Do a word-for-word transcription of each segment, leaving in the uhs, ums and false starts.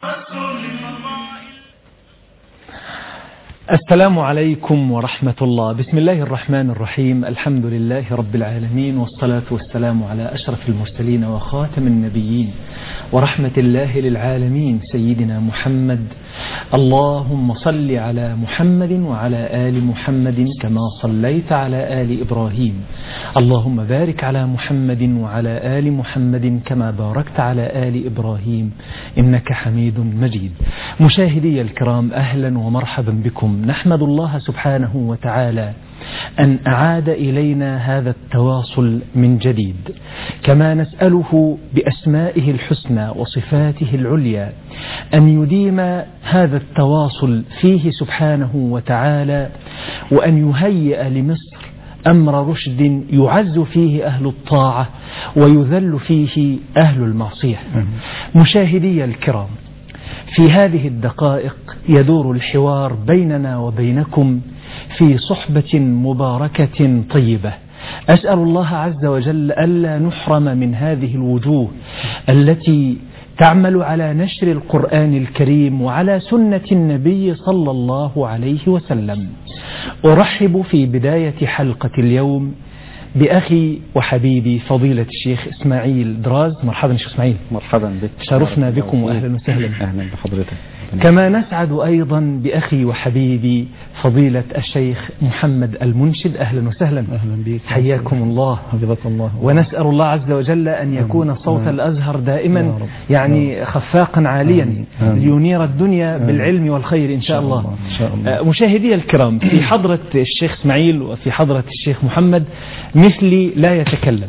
السلام عليكم ورحمة الله. بسم الله الرحمن الرحيم. الحمد لله رب العالمين، والصلاة والسلام على أشرف المرسلين وخاتم النبيين ورحمة الله للعالمين سيدنا محمد. اللهم صل على محمد وعلى آل محمد كما صليت على آل إبراهيم. اللهم بارك على محمد وعلى آل محمد كما باركت على آل إبراهيم إنك حميد مجيد. مشاهدي الكرام، أهلا ومرحبا بكم. نحمد الله سبحانه وتعالى أن أعاد إلينا هذا التواصل من جديد، كما نسأله بأسمائه الحسنى وصفاته العليا أن يديم هذا التواصل فيه سبحانه وتعالى، وأن يهيئ لمصر أمر رشد يعز فيه أهل الطاعة ويذل فيه أهل المعصية. مشاهدي الكرام، في هذه الدقائق يدور الحوار بيننا وبينكم في صحبة مباركة طيبة. أسأل الله عز وجل ألا نحرم من هذه الوجوه التي تعمل على نشر القرآن الكريم وعلى سنة النبي صلى الله عليه وسلم. أرحب في بداية حلقة اليوم بأخي وحبيبي فضيلة الشيخ إسماعيل دراز. مرحبا شيخ إسماعيل. مرحبا بك. شرفنا بكم وأهلا وسهلا. أهلا بحضرتك. كما نسعد أيضا بأخي وحبيبي فضيلة الشيخ محمد المنشد. أهلا وسهلا. أهلا بك. حياكم الله. حفظك الله. ونسأل الله عز وجل أن يكون صوت الأزهر دائما يعني خفاقا عاليا لينير الدنيا بالعلم والخير إن شاء الله. إن شاء الله. مشاهدي الكرام، في حضرة الشيخ إسماعيل وفي حضرة الشيخ محمد مثلي لا يتكلم،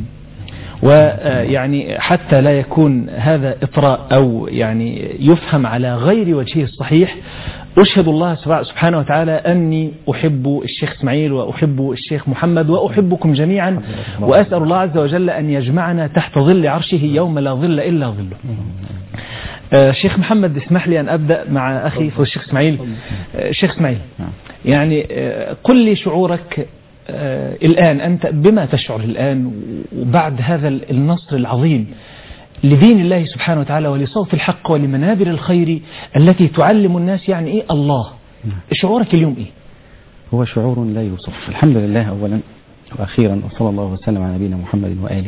ويعني حتى لا يكون هذا إطراء أو يعني يفهم على غير وجهه الصحيح، أشهد الله سبحانه وتعالى أني أحب الشيخ إسماعيل وأحب الشيخ محمد وأحبكم جميعا، وأسأل الله عز وجل أن يجمعنا تحت ظل عرشه يوم لا ظل إلا ظله. شيخ محمد، اسمح لي أن أبدأ مع أخي في الشيخ إسماعيل. شيخ إسماعيل، يعني قل لي شعورك آه الآن، أنت بما تشعر الآن وبعد هذا النصر العظيم لدين الله سبحانه وتعالى ولصوت الحق ولمنابر الخير التي تعلم الناس يعني إيه الله. شعورك اليوم إيه؟ هو شعور لا يوصف. الحمد لله أولا وأخيرا، وصلى الله وسلم على نبينا محمد وآله.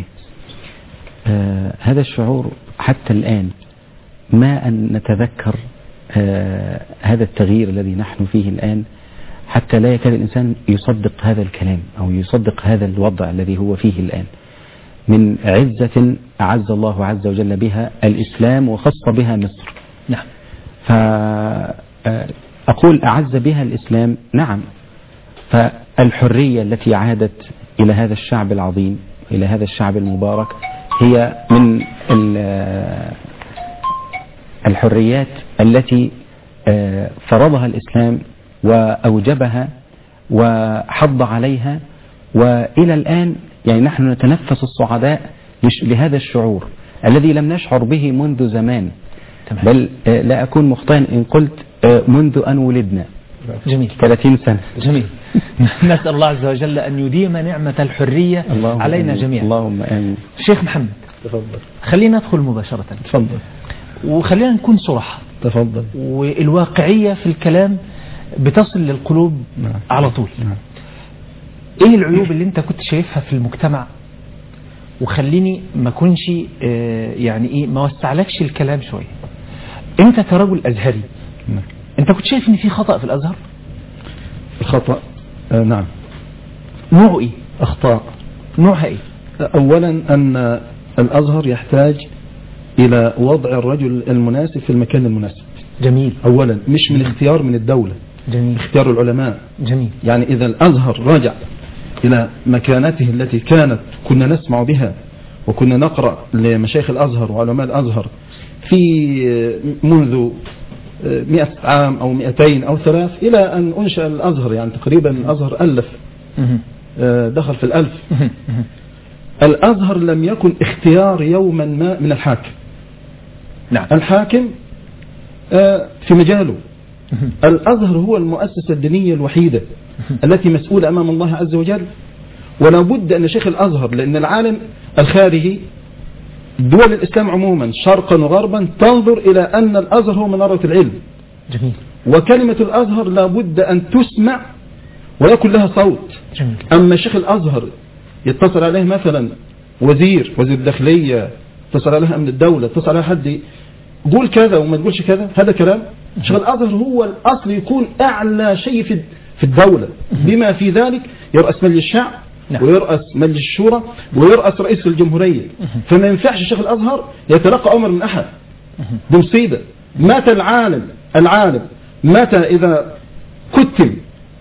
آه هذا الشعور حتى الآن ما أن نتذكر آه هذا التغيير الذي نحن فيه الآن حتى لا يكاد الإنسان يصدق هذا الكلام أو يصدق هذا الوضع الذي هو فيه الآن من عزة أعز الله عز وجل بها الإسلام وخص بها مصر. نعم. فأقول أعز بها الإسلام، نعم. فالحرية التي عادت إلى هذا الشعب العظيم، إلى هذا الشعب المبارك، هي من الحريات التي فرضها الإسلام وأوجبها وحض عليها، وإلى الآن يعني نحن نتنفس الصعداء لهذا الشعور الذي لم نشعر به منذ زمان. بل لا أكون مخطئا إن قلت منذ أن ولدنا. جميل. ثلاثين سنة. جميل. نسأل الله عز وجل أن يديم نعمة الحرية علينا جميعا. اللهم آمين. شيخ محمد، تفضل. خلينا ندخل مباشرة. تفضل. وخلينا نكون صراحة. تفضل. والواقعية في الكلام بتصل للقلوب. نعم. على طول. نعم. ايه العيوب اللي انت كنت شايفها في المجتمع؟ وخليني ما كنش يعني ايه ما وسعلكش الكلام شوية. انت كرجل ازهري. نعم. انت كنت شايف ان في خطأ في الازهر؟ الخطأ آه نعم. نوعه ايه؟ اخطاء. نوعها ايه؟ اولا ان الازهر يحتاج الى وضع الرجل المناسب في المكان المناسب. جميل. اولا مش من اختيار من الدولة. جميل. اختيار العلماء. جميل. يعني اذا الازهر رجع الى مكانته التي كانت كنا نسمع بها وكنا نقرأ لمشايخ الازهر وعلماء الازهر في منذ مئة عام او مئتين او ثلاث الى ان انشأ الازهر، يعني تقريبا الازهر الف دخل في الالف. الازهر لم يكن اختيار يوما ما من الحاكم. نعم. الحاكم في مجاله. الازهر هو المؤسسة الدينية الوحيدة التي مسؤولة امام الله عز وجل، ولا بد ان شيخ الازهر، لان العالم الخارجي، العالم الخارجي ينظر الى الازهر، ينظر الى الازهر، ينظر الى الازهر، ينظر الى الازهر، ينظر الى الازهر، ينظر الى الازهر، ينظر الى الازهر، دول الإسلام عموما شرقا وغربا تنظر إلى أن الأزهر هو منارة العلم. جميل. وكلمة الأزهر لابد أن تسمع ويكون لها صوت. جميل. أما شيخ الأزهر يتصل عليه مثلا وزير وزير الداخلية، يتصل عليها أمن الدولة، يتصل عليها حد قول كذا وما تقولش كذا، هذا كلام. شيخ الأزهر هو الأصل يكون أعلى شيء في في الدولة، بما في ذلك يرأس مجلس الشعب ويرأس مجلس الشورى ويرأس رئيس الجمهورية. فما ينفعش شيخ الأزهر يتلقى أمر من أحد، دي مصيبة. مات العالم العالم مات إذا كتم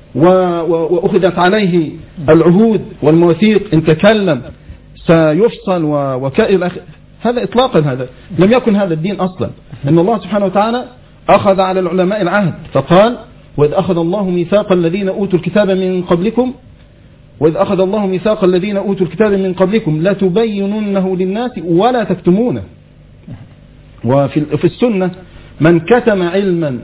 وأخذت عليه العهود والمواثيق إن تكلم سيفصل وكائل. هذا إطلاقا هذا لم يكن هذا الدين أصلا. إن الله سبحانه وتعالى أخذ على العلماء العهد فقال: وإذ أخذ الله ميثاق الذين أوتوا الكتاب من قبلكم وإذ أخذ الله ميثاق الذين أوتوا الكتاب من قبلكم لا تبيننه للناس ولا تكتمونه. وفي في السنة: من كتم علما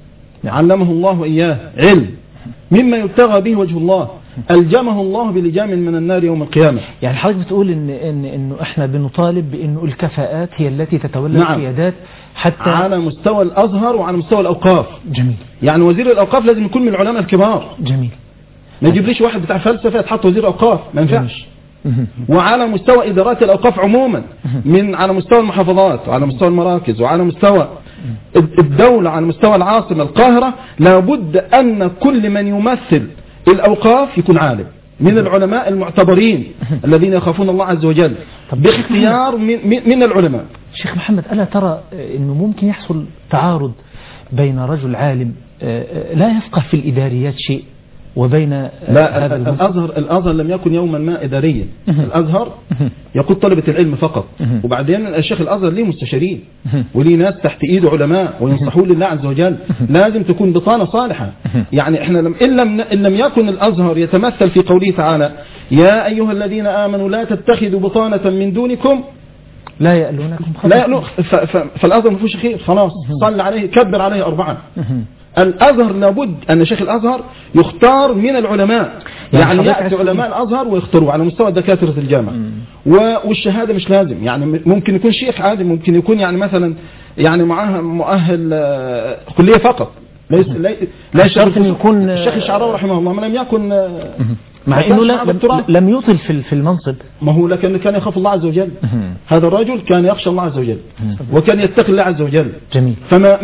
علمه الله إياه، علم مما يبتغى به وجه الله ألجمه الله بلجام من النار يوم القيامة. يعني حضرتك بتقول إن إن إنه إحنا بنطالب بإنه الكفاءات هي التي تتولى نعم. القيادات حتى على مستوى الأزهر وعلى مستوى الأوقاف. جميل. يعني وزير الأوقاف لازم يكون من العلماء الكبار. جميل. ما يجيبليش واحد بتاع فلسفة يتحط وزير أوقاف، ما ينفعش. وعلى مستوى إدارات الأوقاف عموما، من على مستوى المحافظات وعلى مستوى المراكز وعلى مستوى الدولة، على مستوى العاصمة القاهرة، لابد أن كل من يمثل الأوقاف يكون عالم من العلماء المعتبرين الذين يخافون الله عز وجل باختيار من, من العلماء. شيخ محمد، ألا ترى أنه ممكن يحصل تعارض بين رجل عالم لا يفقه في الإداريات شيء وبين لا هذا الأزهر الأزهر لم يكن يوما ما إداريا. الأزهر يقود طلبة العلم فقط، وبعدين الشيخ الأزهر ليه مستشارين وليه ناس تحت إيده علماء وينصحون لله عز وجل. لازم تكون بطانة صالحة. يعني إحنا لم إن لم إن لم يكن الأزهر يتمثل في قوله تعالى: يا أيها الذين آمنوا لا تتخذوا بطانة من دونكم لا يألونكم لا يألون، فالأزهر ما فيهوش خير. خلاص صل عليه كبر عليه أربعة. الأزهر لابد أن شيخ الأزهر يختار من العلماء، يعني, يعني يأتي علماء الأزهر ويختاروا على مستوى دكاترة الجامعة. والشهادة مش لازم، يعني ممكن يكون شيخ عادي، ممكن يكون يعني مثلا يعني معاه مؤهل كلية فقط، ليس لا شرط أن يكون. الشيخ الشعراوي رحمه الله ما لم يكن، مع انه لم, لم يطل في في المنصب، ما هو لكن كان يخاف الله عز وجل. هذا الرجل كان يخشى الله عز وجل وكان يتقي الله عز وجل. جميل. فما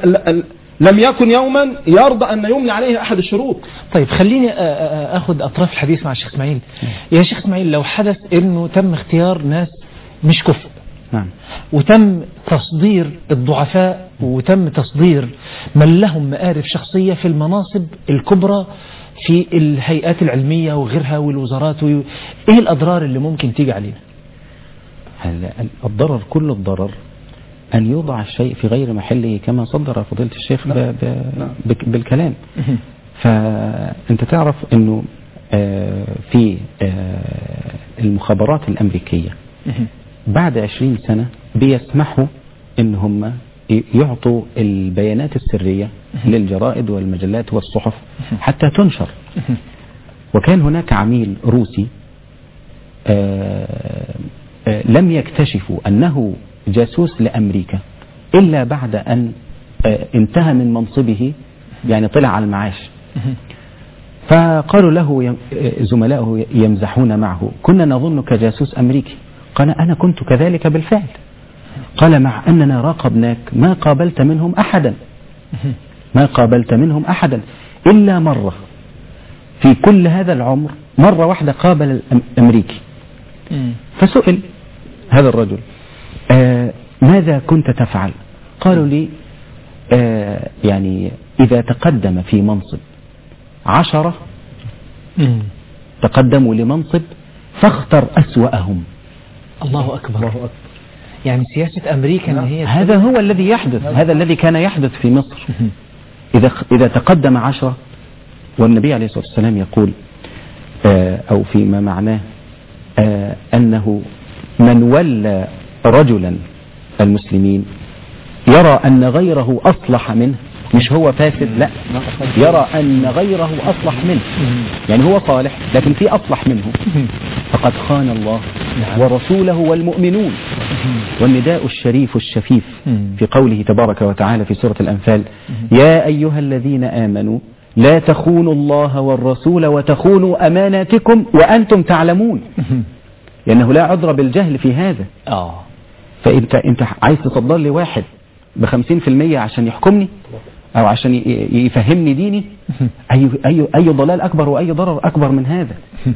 لم يكن يوما يرضى أن يملي عليه أحد الشروط. طيب خليني أخذ أطراف الحديث مع الشيخ إسماعيل. يا شيخ إسماعيل، لو حدث أنه تم اختيار ناس مش كفء، نعم، وتم تصدير الضعفاء وتم تصدير من لهم مآرب شخصية في المناصب الكبرى في الهيئات العلمية وغيرها والوزارات، و... إيه الأضرار اللي ممكن تيجي علينا؟ الضرر، كل الضرر أن يوضع الشيء في غير محله كما صدر فضيلة الشيخ ب... ب... بالكلام. فأنت تعرف أنه في المخابرات الأمريكية بعد عشرين سنة بيسمحوا أن هم يعطوا البيانات السرية للجرائد والمجلات والصحف حتى تنشر. وكان هناك عميل روسي لم يكتشفوا أنه جاسوس لأمريكا إلا بعد أن انتهى من منصبه، يعني طلع على المعاش. فقالوا له زملائه يمزحون معه: كنا نظنك جاسوس أمريكي. قال: أنا كنت كذلك بالفعل. قال: مع أننا راقبناك ما قابلت منهم أحدا، ما قابلت منهم أحدا إلا مرة في كل هذا العمر، مرة واحدة قابل الأمريكي. فسئل هذا الرجل: آه ماذا كنت تفعل؟ قالوا لي: آه يعني إذا تقدم في منصب عشرة تقدموا لمنصب فاختر أسوأهم. الله أكبر. الله أكبر. يعني سياسة أمريكا أن هي هذا هو الذي يحدث، هذا الذي كان يحدث في مصر. إذا إذا تقدم عشرة، والنبي عليه الصلاة والسلام يقول آه أو فيما معناه آه أنه من ولى رجلا المسلمين يرى أن غيره أصلح منه مش هو فاسد، لا، يرى أن غيره أصلح منه، يعني هو صالح لكن في أصلح منه، فقد خان الله ورسوله والمؤمنون. والنداء الشريف الشفيف في قوله تبارك وتعالى في سورة الأنفال: يا أيها الذين آمنوا لا تخونوا الله والرسول وتخونوا أماناتكم وأنتم تعلمون، لأنه لا عذر بالجهل في هذا. آه. فأنت أنت عايز تصدر لي واحد بخمسين في المية عشان يحكمني أو عشان يفهمني ديني؟ أي, أي, أي ضلال أكبر وأي ضرر أكبر من هذا؟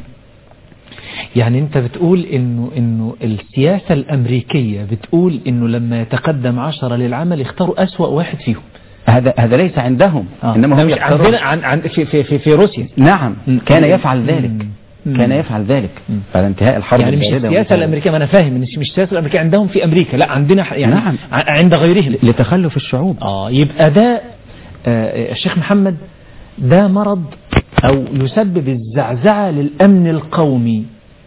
يعني أنت بتقول إنه إنه السياسة الأمريكية بتقول إنه لما يتقدم عشرة للعمل يختاروا أسوأ واحد فيهم. هذا هذا ليس عندهم، آه. إنما هم مش عندنا عن عن في في في, في روسيا. نعم، كان يفعل ذلك. كان يفعل ذلك بعد انتهاء الحرب. يعني مش السياسة الأمريكية، ما أنا فاهم مش مش السياسة الأمريكية عندهم في أمريكا، لا عندنا يعني نعم. عند غيرهم لتخلف الشعوب. آه يبقى ده آه الشيخ محمد ده مرض أو يسبب الزعزعة للأمن القومي.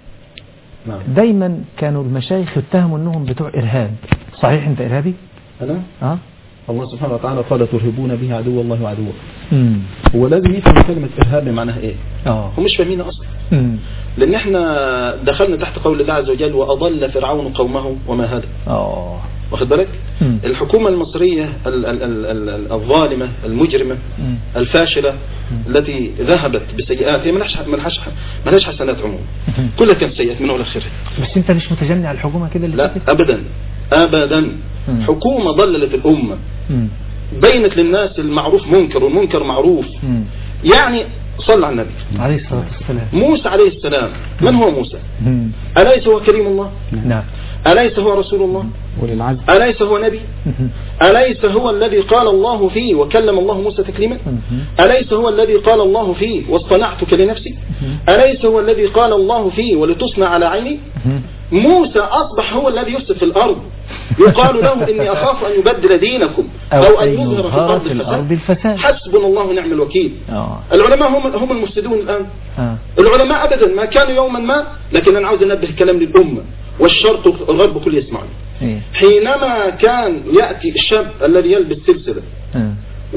نعم. دايما كانوا المشايخ يتهموا أنهم بتوع إرهاب. صحيح أنت إرهابي؟ أنا؟ آه الله سبحانه وتعالى قال ترهبون به عدو الله وعدوه. امم هو لازم يفهم كلمة إرهاب معناها إيه. اه هم مش فاهمين أصلا. امم لأن إحنا دخلنا تحت قول الله عز وجل وأضل فرعون قومه وما هدى. اه واخد بالك؟ مم. الحكومة المصرية ال ال ال ال الظالمة المجرمة مم. الفاشلة مم. التي ذهبت بسيئات، هي ملهاش ملهاش ملهاش حسنات عموما، مم. كلها كانت سيئات من أول لآخرها. بس أنت مش متجني على الحكومة كده اللي لا فاتت؟ أبدا أبدا. مم. حكومة ضللت الأمة، مم. بينت للناس المعروف منكر والمنكر معروف. مم. يعني صلى على النبي عليه الصلاة والسلام. موسى عليه السلام، من هو موسى؟ مم. أليس هو كريم الله؟ نعم. أليس هو رسول الله؟ وللعزم. أليس هو نبي؟ أليس هو الذي قال الله فيه وكلم الله موسى تكليما؟ أليس هو الذي قال الله فيه واصطنعتك لنفسي؟ أليس هو الذي قال الله فيه ولتصنع على عيني؟ موسى أصبح هو الذي يفسد في الأرض، يقال له إني أخاف أن يبدل دينكم أو أن يظهر في الأرض الفساد. حسبنا الله ونعم الوكيل. آه. العلماء هم هم المفسدون الآن. آه. العلماء أبدا ما كانوا يوما ما، لكن أنا عاوز أنبه الكلام للأمة والشرق الغرب كل يسمعني. إيه؟ حينما كان يأتي الشاب الذي يلبس سلسلة آه.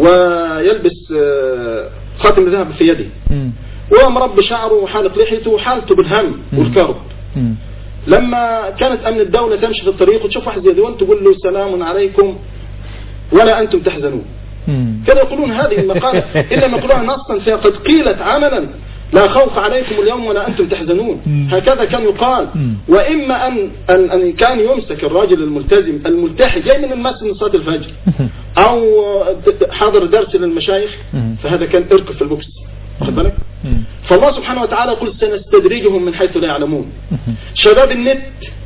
ويلبس خاتم ذهب في يده مم. ومربي شعره وحالق لحيته وحالته بالهم والكرب، مم. لما كانت أمن الدولة تمشي في الطريق وتشوف واحد زي دون تقول له سلام عليكم ولا أنتم تحزنون. مم. كانوا يقولون هذه المقالة إلا ما يقولونها نصا فيها قد قيلت عملا لا خوف عليكم اليوم ولا أنتم تحزنون. مم. هكذا كان يقال. مم. وإما أن, أن, أن كان يمسك الراجل الملتزم الملتحي جاي من المسجد من صلاة الفجر أو حاضر درس للمشايخ، فهذا كان اركب في البوكس. واخد بالك؟ فالله سبحانه وتعالى يقول سنستدرجهم من حيث لا يعلمون. شباب النت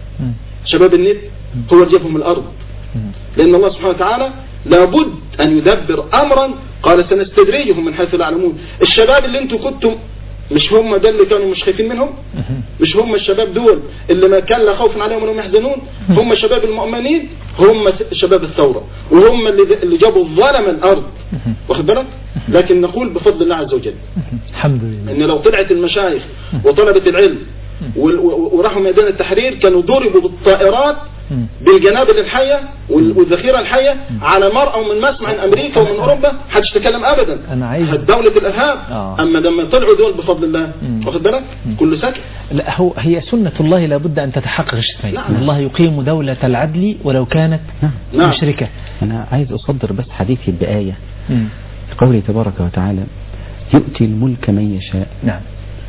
شباب النت هو اللي جابهم الأرض، لأن الله سبحانه وتعالى لابد أن يدبر أمرا قال سنستدرجهم من حيث لا يعلمون. الشباب اللي انتم كنتم مش هم ده اللي كانوا مش خايفين منهم؟ مش هم الشباب دول اللي ما كان لا خوف عليهم ولا هم يحزنون؟ هم شباب المؤمنين، هم شباب الثورة، وهم اللي اللي جابوا الظلم الأرض. واخد بالك؟ لكن نقول بفضل الله عز وجل الحمد لله ان لو طلعت المشايخ وطلبة العلم وراحوا ميدان التحرير كانوا ضربوا بالطائرات بالجنابل الحية والذخيرة الحية على مرأى من مسمع من أمريكا ومن أوروبا، حدش تكلم أبدا. أنا عايز دولة الإرهاب. آه. أما لما طلعوا دول بفضل الله واخد بالك كله سكت. لا هو هي سنة الله لابد أن تتحقق الشيء. نعم. الله يقيم دولة العدل ولو كانت نعم. مشركة. أنا عايز أصدر بس حديثي بآية قوله تبارك وتعالى يؤتي الملك من يشاء. نعم.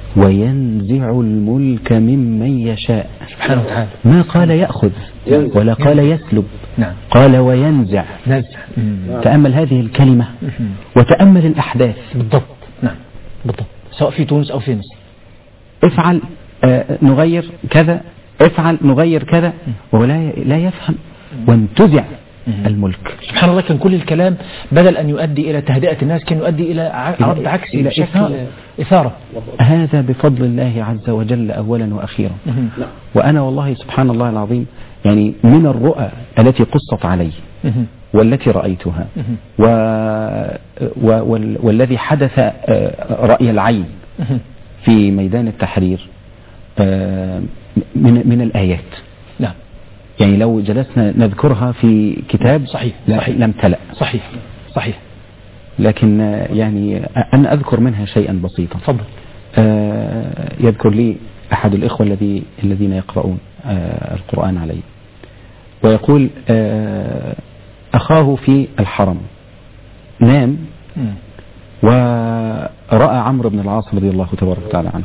وينزع الملك ممن يشاء. سبحانه وتعالى. ما قال يأخذ ولا قال يسلب. نعم. قال وينزع. نزع. تأمل هذه الكلمة وتأمل الأحداث. بالضبط. نعم بالضبط، سواء في تونس أو في مصر. افعل آه نغير كذا، افعل نغير كذا، وهو لا لا يفهم وانتزع الملك. سبحان الله، كان كل الكلام بدل أن يؤدي إلى تهدئة الناس كان يؤدي إلى رد عكسي إلى إثارة. إثارة. هذا بفضل الله عز وجل أولا وأخيرا. وأنا والله سبحان الله العظيم يعني من الرؤى التي قصت علي والتي رأيتها و... و... والذي حدث رأي العين في ميدان التحرير من من الآيات. نعم. يعني لو جلسنا نذكرها في كتاب صحيح لا صحيح لم تلأ. صحيح صحيح. لكن يعني أنا أذكر منها شيئا بسيطا. تفضل. يذكر لي أحد الإخوة الذي الذين يقرؤون القرآن علي، ويقول أخاه في الحرم نام ورأى عمرو بن العاص رضي الله تبارك وتعالى عنه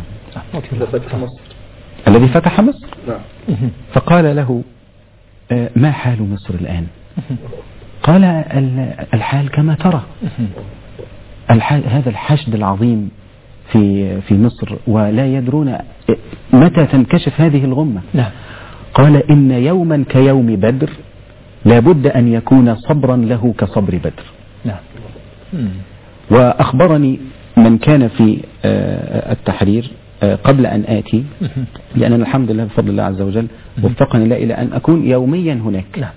الذي فتح مصر، فقال له ما حال مصر الآن؟ قال الحال كما ترى، الحال هذا الحشد العظيم في في مصر ولا يدرون متى تنكشف هذه الغمة. قال إن يوما كيوم بدر لابد أن يكون صبرا له كصبر بدر. وأخبرني من كان في التحرير قبل أن آتي، لأن الحمد لله بفضل الله عز وجل وفقني الله إلى أن أكون يوميا هناك.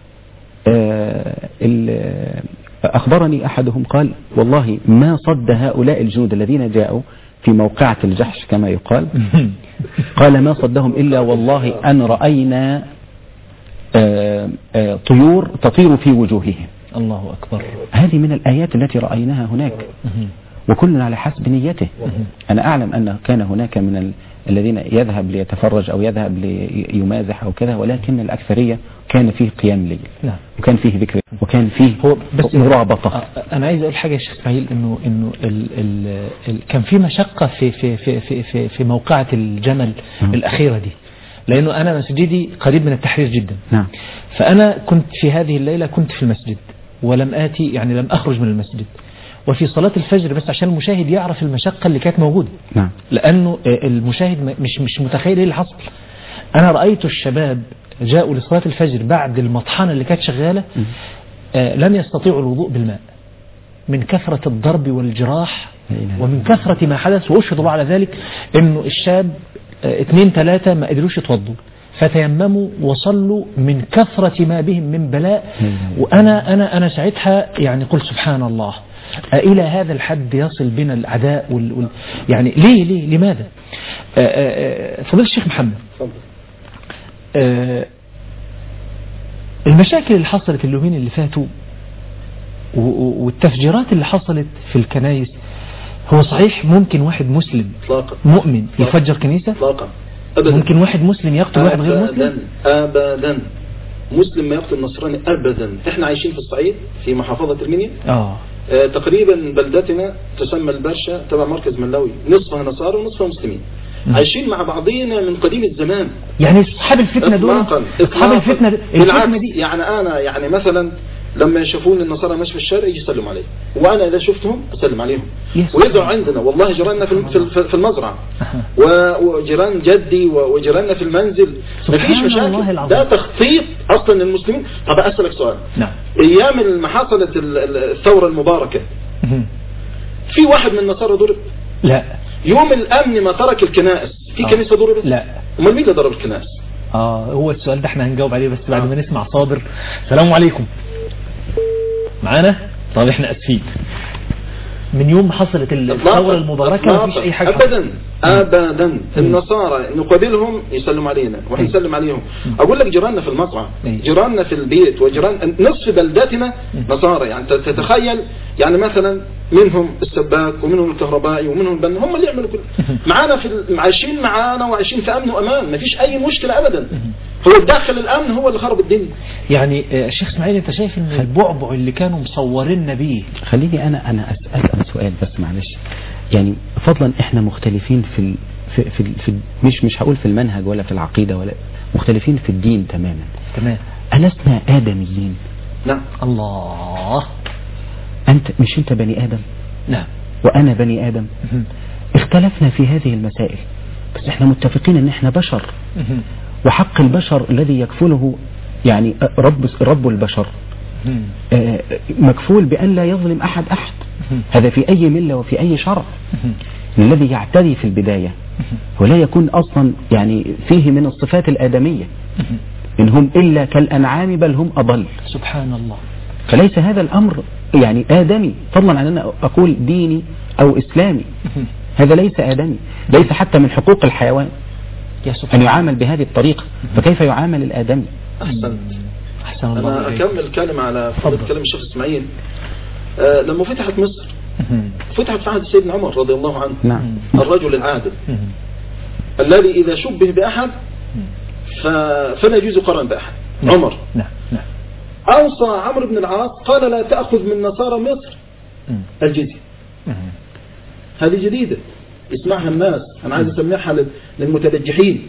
أخبرني أحدهم قال والله ما صد هؤلاء الجنود الذين جاءوا في موقعة الجحش كما يقال، قال ما صدهم إلا والله أن رأينا طيور تطير في وجوههم. الله أكبر. هذه من الآيات التي رأيناها هناك، وكل على حسب نيته. أنا أعلم أن كان هناك من ال... الذين يذهب ليتفرج أو يذهب ليمازح أو كذا، ولكن الأكثرية كان فيه قيام ليل، وكان فيه ذكر، وكان فيه هو بس مرابطة. أنا عايز أقول حاجة يا شيخ إسماعيل، إنه إنه ال... ال... ال... كان في مشقة في في في في في, في موقعة الجمل م. الأخيرة دي، لأنه أنا مسجدي قريب من التحرير جدا. نعم. فأنا كنت في هذه الليلة كنت في المسجد ولم آتي، يعني لم أخرج من المسجد، وفي صلاة الفجر بس عشان المشاهد يعرف المشقة اللي كانت موجودة. نعم. لأنه المشاهد مش مش متخيل ايه اللي حصل. أنا رأيت الشباب جاءوا لصلاة الفجر بعد المطحنة اللي كانت شغالة، آه لم يستطيعوا الوضوء بالماء من كثرة الضرب والجراح ومن كثرة ما حدث، وأشهد الله على ذلك إنه الشاب آه اثنين ثلاثة ما قدروش يتوضوا، فتيمموا وصلوا من كثرة ما بهم من بلاء. وأنا أنا أنا ساعتها يعني قلت سبحان الله، إلى هذا الحد يصل بنا العداء وال... وال... يعني ليه ليه لماذا؟ فضيلة الشيخ محمد، آآ المشاكل اللي حصلت اليومين اللي فاتوا والتفجيرات اللي حصلت في الكنائس، هو صحيح ممكن واحد مسلم مؤمن يفجر كنيسة؟ أبداً. ممكن واحد مسلم يقتل واحد غير مسلم؟ أبدا. مسلم ما يقتل نصراني أبدا. احنا عايشين في الصعيد في محافظة المنيا. آه. آه تقريبا بلدتنا تسمى البرشة تبع مركز ملوي، نصفها نصارى ونصفها مسلمين. م. عايشين مع بعضينا من قديم الزمان. يعني أصحاب الفتنة دول، أصحاب الفتنة الفتنة دي، يعني أنا يعني مثلا لما يشوفون النصارى ماشي في الشارع يجي يسلم عليه، وانا اذا شفتهم اسلم عليهم. ويزرعوا عندنا والله جيراننا في في المزرعه وجيران جدي وجيراننا في المنزل، ما فيش مشاكل. ده تخطيط اصلا للمسلمين. طب اسالك سؤال. نعم. ايام ما حصلت الثوره المباركه في واحد من النصارى ضرب؟ لا. يوم الامن ما ترك الكنائس في آه. كنيسه ضربت؟ لا. امال مين اللي ضرب الكنائس؟ اه هو السؤال ده احنا هنجاوب عليه بس بعد آه. ما نسمع صابر. السلام عليكم. معانا؟ طب احنا اسفين. من يوم ما حصلت الثوره المباركه ما فيش اي حاجه ابدا ابدا. النصارى نقابلهم يسلموا علينا واحنا نسلم عليهم. اقول لك جيراننا في المزرعه، جيراننا في البيت، وجيران نصف بلدتنا نصارى. يعني تتخيل يعني مثلا منهم السباك ومنهم الكهربائي ومنهم البنا، هم اللي يعملوا كل معانا في عايشين معانا وعايشين في امن وامان، ما فيش اي مشكله ابدا. هو داخل الامن هو اللي خرب الدنيا. يعني الشيخ اسماعيل انت شايف ان البعبع اللي كانوا مصوريننا بيه، خليني انا انا اسال سؤال بس معلش، يعني فضلا احنا مختلفين في ال في في, في مش مش هقول في المنهج ولا في العقيده، ولا مختلفين في الدين تماما. تمام. ألسنا آدميين؟ نعم. الله. أنت مش أنت بني آدم؟ نعم. وأنا بني آدم. اختلفنا في هذه المسائل بس احنا متفقين ان احنا بشر، وحق البشر الذي يكفله يعني رب رب البشر مكفول بأن لا يظلم أحد أحد. هذا في أي ملة وفي أي شرع. الذي يعتدي في البداية ولا يكون أصلا يعني فيه من الصفات الآدمية، إن هم إلا كالأنعام بل هم أضل. سبحان الله. فليس هذا الأمر يعني آدمي، فضلا عن أن أقول ديني أو إسلامي. هذا ليس آدمي، ليس حتى من حقوق الحيوان أن يعامل بهذه الطريقة، فكيف يعامل الآدمي؟ أحسنت. أحسن الله. أنا أكمل كلمة على فضل كلام الشيخ إسماعيل. آه لما فتحت مصر فتحت في عهد سيدنا عمر رضي الله عنه. نعم. الرجل العادل الذي إذا شبه بأحد فلا يجوز قرن بأحد. عمر نعم نعم أوصى عمرو بن العاص قال لا تأخذ من نصارى مصر الجزية. هذه جديدة اسمعها الناس، أنا عايز أسمعها للمتبجحين.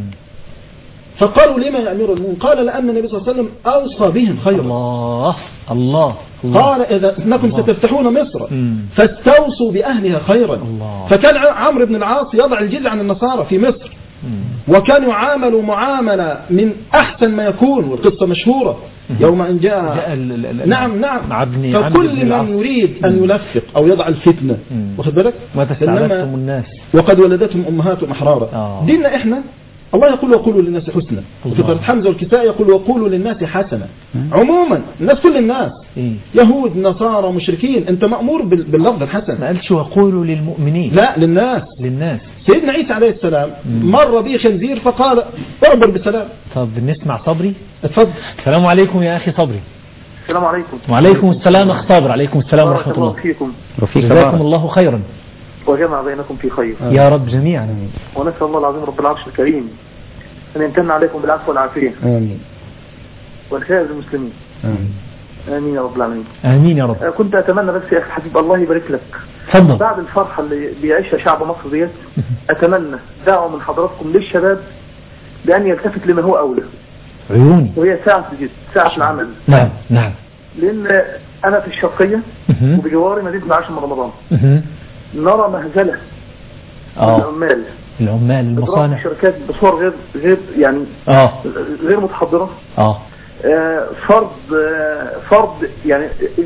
فقالوا لما يا أمير المؤمنين؟ قال لأن النبي صلى الله عليه وسلم أوصى بهم خيرا. الله الله, الله. قال إذا إنكم ستفتحون مصر فاستوصوا بأهلها خيرا. الله. فكان عمرو بن العاص يضع الجزية عن النصارى في مصر، وكان يعامل معاملة من أحسن ما يكون، والقصة مشهورة يوم أن جاء, جاء نعم نعم عبني فكل عبني من يريد أن يلفق أو يضع الفتنة واخد بالك ما تستعبدتم الناس وقد ولدتهم أمهاتهم أحرارا. ديننا إحنا الله يقول وقولوا للناس حسنا، وفي قراءة حمزة والكساء يقول وقولوا للناس حسنا. عموما الناس كل الناس إيه؟ يهود نصارى مشركين أنت مأمور باللفظ الحسن. ما قالش وقولوا للمؤمنين، لا للناس للناس. سيدنا عيسى عليه السلام مم. مر به خنزير فقال اعبر بسلام. طب نسمع صبري. اتفضل. السلام عليكم يا أخي صبري. السلام عليكم. وعليكم السلام أخ صابر. عليكم السلام ورحمة الله. فيكم. جزاكم الله خيرا وجمع بينكم في خير يا رب جميعا. ونسأل الله العظيم رب العرش الكريم أن يمتن عليكم بالعفو والعافية. آمين. والخير للمسلمين. آمين. آمين يا رب العالمين. آمين يا رب. كنت أتمنى بس يا أخي حبيب الله يبارك لك. تفضل. بعد الفرحة اللي بيعيشها شعب مصر ديت أتمنى دعوة من حضراتكم للشباب بأن يلتفت لما هو أولى. عيوني. وهي ساعة الجد، ساعة العمل. نعم نعم. لأن أنا في الشرقية وبجواري مدينة العاشر من رمضان نرى مهزلة العمال العمال المصانع الشركات بصور غير غير يعني اه غير متحضرة. اه فرض فرض يعني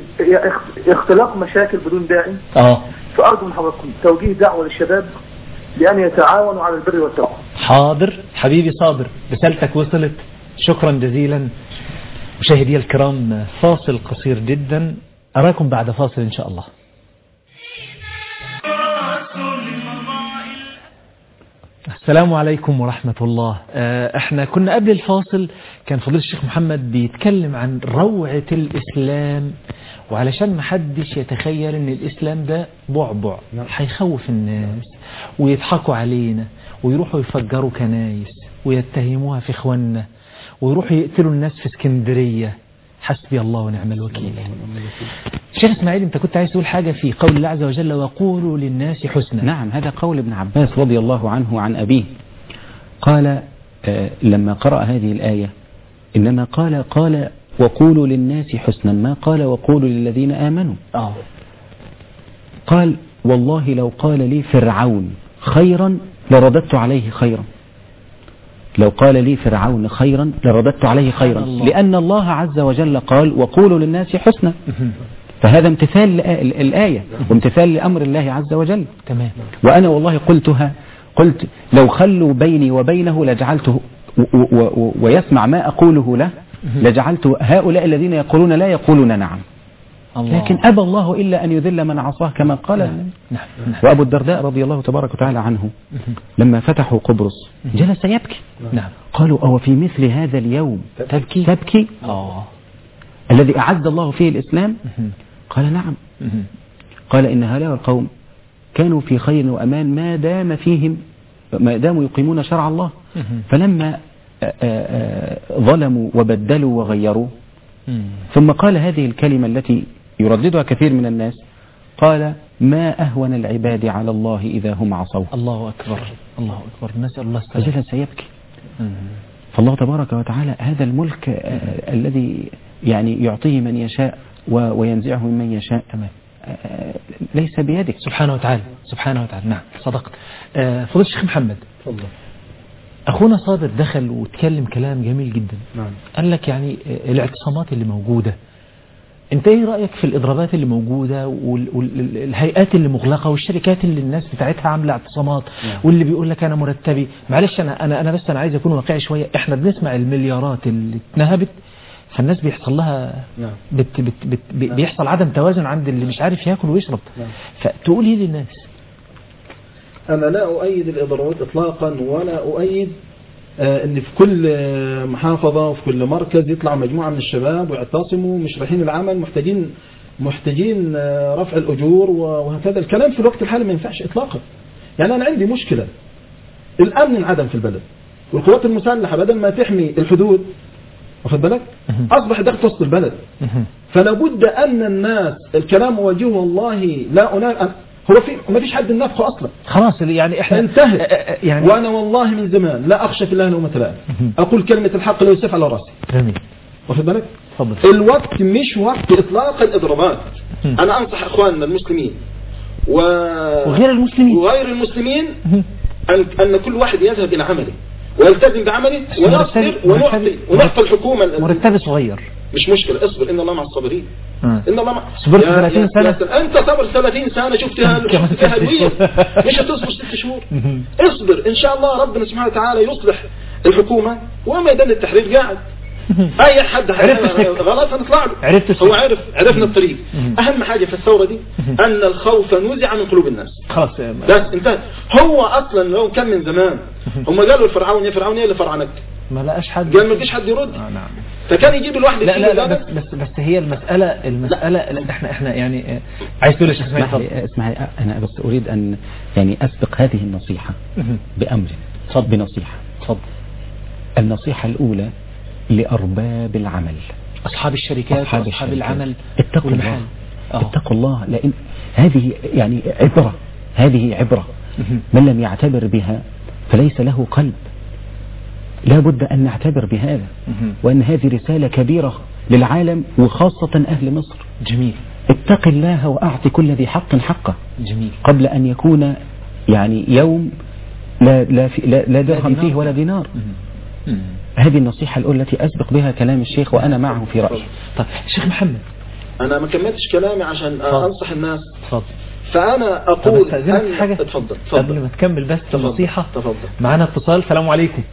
اختلاق مشاكل بدون داعي. اه فأرجو من حضراتكم توجيه دعوة للشباب بأن يتعاونوا على البر والتقوى. حاضر حبيبي صابر، رسالتك وصلت، شكرا جزيلا. مشاهدي الكرام فاصل قصير جدا، أراكم بعد فاصل إن شاء الله. السلام عليكم ورحمة الله. احنا كنا قبل الفاصل كان فضيلة الشيخ محمد بيتكلم عن روعة الإسلام، وعلشان ما حدش يتخيل ان الإسلام ده بعبع هيخوف الناس ويضحكوا علينا ويروحوا يفجروا كنايس ويتهموها في اخواننا ويروحوا يقتلوا الناس في اسكندرية. حسبي الله ونعم الوكيل. شيخ اسماعيل انت كنت عايز تقول حاجة في قول الله عز وجل وقولوا للناس حسنا. نعم، هذا قول ابن عباس رضي الله عنه عن أبيه. قال آه لما قرأ هذه الآية إنما قال قال وقولوا للناس حسنا، ما قال وقولوا للذين آمنوا. آه. قال والله لو قال لي فرعون خيرا لرددت عليه خيرا، لو قال لي فرعون خيرا لرددت عليه خيرا، لأن الله عز وجل قال وقولوا للناس حسنا، فهذا امتثال الآية وامتثال لأمر الله عز وجل. تمام. وأنا والله قلتها، قلت لو خلوا بيني وبينه لجعلته ويسمع ما أقوله له لجعلت هؤلاء الذين يقولون لا يقولون نعم. الله. لكن أبى الله إلا أن يذل من عصاه كما قال. نعم. نعم. وأبو الدرداء رضي الله تبارك وتعالى عنه لما فتحوا قبرص جلس يبكي. نعم. قالوا أو في مثل هذا اليوم تبكي تبكي آه. الذي أعز الله فيه الإسلام؟ قال نعم. قال إن هؤلاء القوم كانوا في خير وأمان ما دام فيهم ما داموا يقيمون شرع الله، فلما آآ آآ ظلموا وبدلوا وغيروا ثم قال هذه الكلمة التي يرددها كثير من الناس، قال ما أهون العباد على الله إذا هم عصوا. الله أكبر الله أكبر. نسأل الله السلامة. فجلس سيبكي. فالله تبارك وتعالى هذا الملك الذي يعني يعطيه من يشاء وينزعه من يشاء ليس بيدك سبحانه وتعالى. سبحانه وتعالى. نعم صدقت. فضل الشيخ محمد فضل. أخونا صابر دخل وتكلم كلام جميل جدا. نعم. قال لك يعني الاعتصامات اللي موجودة، انت ايه رأيك في الإضرابات اللي موجودة والهيئات اللي مغلقة والشركات اللي الناس بتاعتها عاملة اعتصامات؟ نعم. واللي بيقول لك انا مرتبي، معلش انا انا انا بس انا عايز اكون واقعي شوية. احنا بنسمع المليارات اللي اتنهبت، فالناس بيحصل لها نعم. بت بت بت نعم. بيحصل عدم توازن عند اللي مش عارف ياكل ويشرب. نعم. فتقول ايه للناس؟ أنا لا أؤيد الإضرابات إطلاقا، ولا أؤيد آه أن في كل محافظة وفي كل مركز يطلع مجموعة من الشباب ويعتصموا مش رايحين العمل، محتاجين محتاجين رفع الأجور وهكذا. الكلام في الوقت الحالي ما ينفعش إطلاقا. يعني أنا عندي مشكلة، الأمن انعدم في البلد، والقوات المسلحة بدل ما تحمي الحدود واخد بالك أصبح ضغط وسط البلد. فلا بد أن الناس الكلام وجهه والله لا أنا هو في ما فيش حد ينافقه أصلا خلاص يعني إحنا انتهت. يعني وأنا والله من زمان لا أخشى في الله لومة لائم، أقول كلمة الحق لا يسف على رأسي. جميل. واخد بالك؟ تفضل. الوقت مش وقت إطلاق الإضرابات. أنا أنصح إخواننا المسلمين و... وغير المسلمين وغير المسلمين أن أن كل واحد يذهب إلى عمله ويلتزم بعمله ونصبر ونعطي ونعطي الحكومة. مرتب صغير مش مشكلة، اصبر إن الله مع الصابرين. آه. إن الله مع صبرت ثلاثين سنة. أنت صبر ثلاثين سنة شفتها شفتها الوية مش هتصبر ست شهور. اصبر إن شاء الله ربنا سبحانه وتعالى يصلح الحكومة وميدان التحرير قاعد. أي حد غلط هنطلع له. عرفت هو عرف عرفنا الطريق. أهم حاجة في الثورة دي أن الخوف نزع من قلوب الناس. خلاص بس انتهى. هو أصلا لو كان من زمان هم قالوا الفرعون يا فرعون يا اللي فرعنك ما لقاش حد قال ما فيش حد يرد. آه نعم. فكان يجيب الواحد لا لا, لا بس بس بس هي المسألة المسألة لا. احنا احنا يعني عايز تقول ايش اسمعي اسمعي انا بس اريد ان يعني اسبق هذه النصيحة بأمر صد بنصيحة صد النصيحة الأولى لأرباب العمل أصحاب الشركات أصحاب, أصحاب العمل اتقوا الله اتقوا الله لأن هذه يعني عبرة هذه عبرة من لم يعتبر بها فليس له قلب. لا بد أن نعتبر بهذا وأن هذه رسالة كبيرة للعالم وخاصة أهل مصر. جميل. اتق الله وأعطي كل ذي حق حقه. جميل. قبل أن يكون يعني يوم لا لا لا, لا درهم فيه ولا دينار. هذه النصيحة الأولى التي أسبق بها كلام الشيخ وأنا معه في رأيي. طيب شيخ محمد أنا ما كملتش كلامي عشان فضل. أنصح الناس. تفضل. فأنا أقول أن... حاجة تفضل قبل ما تكمل بس النصيحة. تفضل. معنا اتصال. السلام عليكم.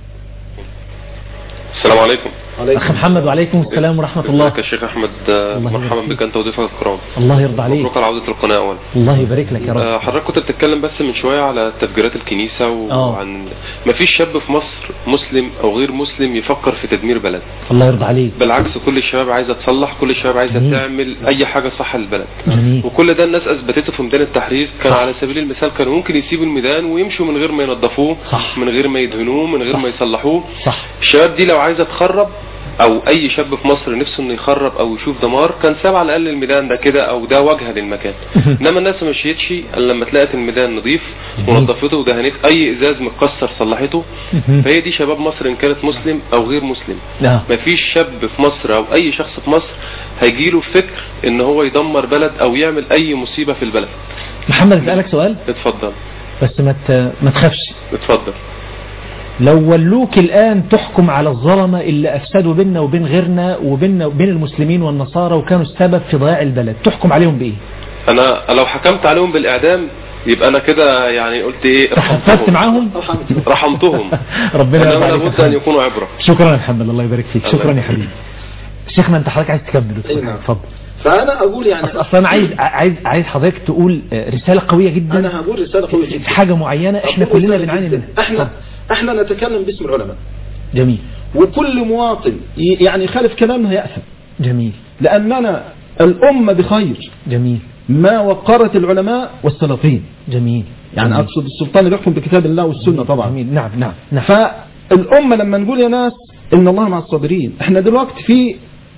السلام عليكم. أخ محمد. وعليكم السلام ورحمة الله. ازيك يا شيخ أحمد؟ مرحبا بك أنت وضيفك الكرام. الله يرضى عليك. مبروك على عودة القناة أولا. الله يبارك لك يا رب. حضرتك كنت بتتكلم بس من شوية على تفجيرات الكنيسة وعن ما فيش شاب في مصر مسلم أو غير مسلم يفكر في تدمير بلد. الله يرضى عليك. بالعكس كل الشباب عايزة تصلح، كل الشباب عايزة جميل. تعمل أي حاجة صح للبلد. جميل. وكل ده الناس أثبتته في ميدان التحرير. كان على سبيل المثال كانوا ممكن يسيبوا الميدان ويمشوا من غير ما ينظفوه، من غير ما يدهنوه، من غير صح. ما يصلحوه. صح. الشباب دي لو عايزة تخرب او اي شاب في مصر نفسه انه يخرب او يشوف دمار كان ساب على الاقل الميدان ده كده او ده وجهه للمكان. انما الناس ما مشيتش الا لما تلاقت الميدان نظيف ونظفته ودهنته، اي ازاز متكسر صلحته. فهي دي شباب مصر ان كانت مسلم او غير مسلم. ما فيش شاب في مصر او اي شخص في مصر هيجيله فكر ان هو يدمر بلد او يعمل اي مصيبه في البلد. محمد اسالك سؤال. اتفضل. بس ما ما تخافش. اتفضل. لو ولوك الآن تحكم على الظلمة اللي أفسدوا بيننا وبين غيرنا وبين وبين المسلمين والنصارى وكانوا السبب في ضياع البلد، تحكم عليهم بإيه؟ أنا لو حكمت عليهم بالإعدام يبقى أنا كده يعني قلت إيه؟ رحمتهم معاهم؟ رحمتهم. ربنا يبارك فيك. لابد أن يكونوا عبرة. شكرا يا محمد. الله يبارك فيك. شكرا يا حبيبي. شيخنا أنت حضرتك عايز تكمل؟ اتفضل. فأنا أقول يعني أصلا أنا عايز عايز عايز حضرتك تقول رسالة قوية جدا. أنا هقول رسالة قوية جدا في حاجة معينة إحنا كلنا بنعاني منها. إحنا احنا نتكلم باسم العلماء. جميل. وكل مواطن يعني خالف كلامنا يأثم. جميل. لأننا الأمة بخير. جميل. ما وقرت العلماء والسلاطين. جميل. يعني جميل. أقصد السلطان اللي يحكم بكتاب الله والسنة طبعا. جميل. نعم نعم نعم. فالأمة لما نقول يا ناس إن الله مع الصابرين، احنا دلوقتي في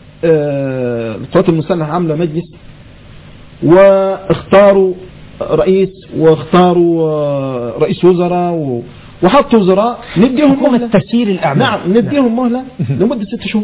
اه القوات المسلحة عاملة مجلس واختاروا رئيس واختاروا اه رئيس وزراء و وحطوا وزراء نديهم مهلة تسيير الأعمال. نعم نديهم مهلة لمدة ست شهور.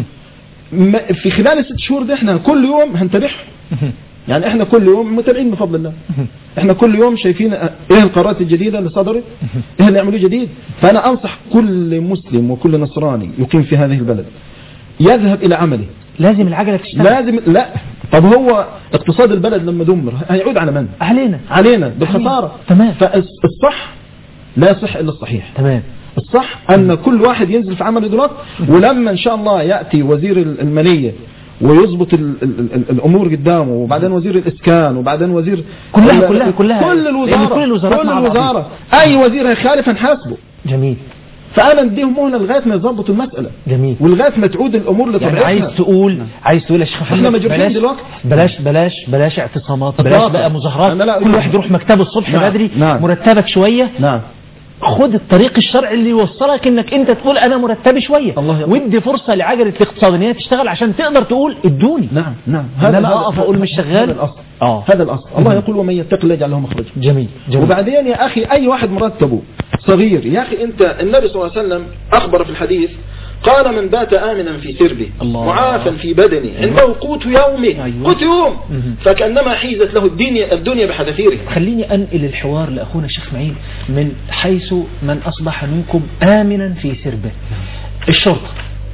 في خلال الست شهور دي احنا كل يوم هنتابعهم. يعني احنا كل يوم متابعين بفضل الله. احنا كل يوم شايفين ايه القرارات الجديدة اللي صدرت، ايه اللي يعملوه جديد. فانا انصح كل مسلم وكل نصراني يقيم في هذه البلد يذهب الى عمله. لازم العجلة تشتغل. لازم. لا طب هو اقتصاد البلد لما دمر هيعود على من؟ علينا. علينا بالخسارة. تمام. فالصح لا يصح إلا الصحيح. تمام. الصح أن كل واحد ينزل في عمل دلوقتي، ولما إن شاء الله يأتي وزير المالية ويضبط ال ال ال الأمور قدامه، وبعدين وزير الإسكان، وبعدين وزير كلها كلها كلها كل الوزارة كل الوزارات كل الوزارة أي وزير هيخالف هنحاسبه. جميل. فانا نديهم مهله لغايه ما يظبطوا المساله. جميل. ولغايه ما تعود الامور لطبيعتها. يعني عايز تقول عايز تقول يا شيخ محمد احنا مجرمين دلوقتي. بلاش بلاش بلاش اعتصامات، بلاش بقى مظاهرات، كل واحد يروح مكتبه الصبح نعم. بدري نعم. مرتبك شويه نعم. خد الطريق الشرعي اللي يوصلك انك انت تقول انا مرتبي شويه، ودي فرصه لعجله الاقتصاد ان هي تشتغل عشان تقدر تقول ادوني. نعم نعم. هذا انا اقف اقول مش شغال. هذا الاصل. اه هذا الاصل. الله يقول ومن يتق الله يجعل له مخرجا. جميل. جميل. وبعدين يا اخي اي واحد مرتبه صغير يا اخي، انت النبي صلى الله عليه وسلم اخبر في الحديث قال من بات آمنا في سربه معافا في بدنه عنده قوت يومه. أيوة. قوت يوم فكأنما حيزت له الدنيا الدنيا بحذافيره. خليني أنقل الحوار لأخونا الشيخ اسماعيل من حيث من أصبح منكم آمنا في سربه. الشرطة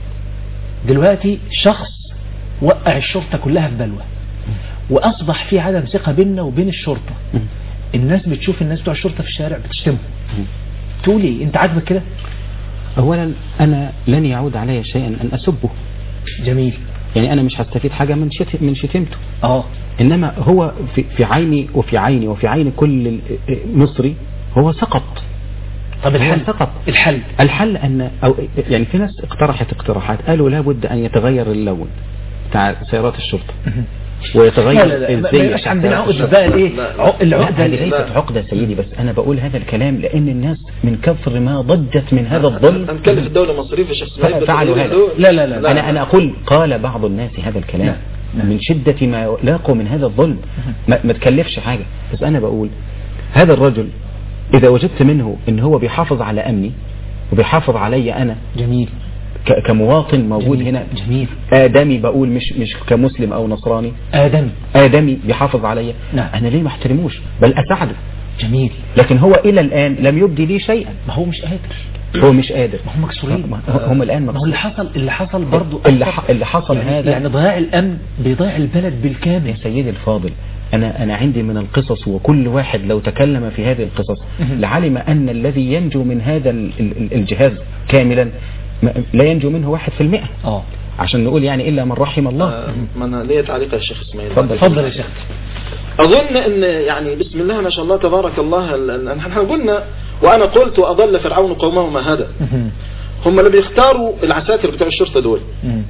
دلوقتي شخص وقع الشرطة كلها في بلوى، وأصبح في عدم ثقة بيننا وبين الشرطة. الناس بتشوف الناس بتوع الشرطة في الشارع بتشتمهم، تقول ايه؟ انت عاجبك كده؟ اولا انا لن يعود علي شيئا ان اسبه. جميل. يعني انا مش هستفيد حاجه من شت... من شتمته. اه انما هو في... في عيني وفي عيني وفي عين كل مصري هو سقط. طب الحل سقط. الحل الحل ان أو يعني في ناس اقترحت اقتراحات قالوا لابد ان يتغير اللون بتاع سيارات الشرطه ويتغير ازاي. مش عندنا عقده بقى ايه العقده اللي ليست عقده سيدي، بس انا بقول هذا الكلام لان الناس من كثر ما ضجت من هذا الظلم نكلف الدوله مصاريف الشيخ اسماعيل فعلوا هذا. لا لا لا انا انا اقول قال بعض الناس هذا الكلام من شده ما لاقوا من هذا الظلم، ما, ما تكلفش حاجه. بس انا بقول هذا الرجل اذا وجدت منه ان هو بيحافظ على امني وبيحافظ علي انا. جميل. كمواطن موجود جميل. هنا. جميل. آدمي بقول مش مش كمسلم أو نصراني. آدمي. آدمي بيحافظ عليا. نعم. أنا ليه ما احترموش بل أساعده. جميل. لكن هو إلى الآن لم يبدي لي شيئا. ما هو مش قادر. هو مش قادر. ما هم مكسورين. هم الآن مكسورين. اللي حصل اللي حصل برضو اللي, اللي حصل يعني هذا يعني ضياع الأمن بيضيع البلد بالكامل. يا سيدي الفاضل أنا أنا عندي من القصص، وكل واحد لو تكلم في هذه القصص لعلم أن الذي ينجو من هذا الجهاز كاملا لا ينجو منه واحد في المئة. اه عشان نقول يعني إلا من رحم الله. آه ما أنا ليه تعليق يا شيخ اسماعيل. تفضل يا شيخ. أظن أن يعني بسم الله ما شاء الله تبارك الله نحن قلنا وأنا قلت وأضل فرعون قومه ما هدى. هم اللي بيختاروا العساكر بتاع الشرطة دول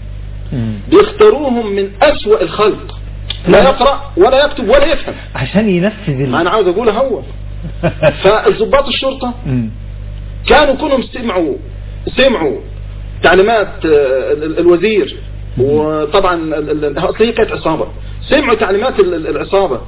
بيختاروهم من أسوأ الخلق، لا يقرأ ولا يكتب ولا يفهم عشان ينفذ. ما أنا عاوز أقولها هو. فالضباط الشرطة كانوا كلهم سمعوا سمعوا تعليمات الوزير، وطبعا اصل هي كانت عصابه، سمعوا تعليمات العصابه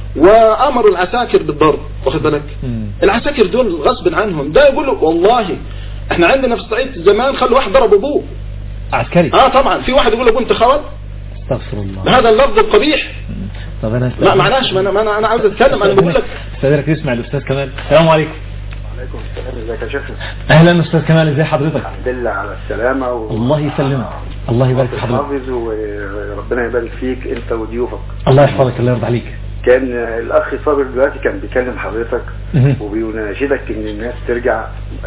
وامروا العساكر بالضرب. واخد بالك؟ العساكر دول غصب عنهم ده يقولوا والله احنا عندنا في الصعيد زمان خلوا واحد ضرب ابوه عسكري. اه طبعا في واحد يقول ابوه انت خول. استغفر الله. بهذا اللفظ القبيح. طب انا لا معناش ما انا انا عاوز اتكلم. انا بقول لك استاذك يسمع الاستاذ كمال. السلام عليكم. عليكم السلام. ازيك يا شيخ؟ اهلا استاذ كمال، ازي حضرتك؟ الحمد لله على السلامه و... الله يسلمك. الله يبارك في حضرتك وربنا يبارك فيك انت وضيوفك. الله يحفظك. الله يرضى عليك. كان الاخ صابر دلوقتي كان بيكلم حضرتك وبيناشدك ان الناس ترجع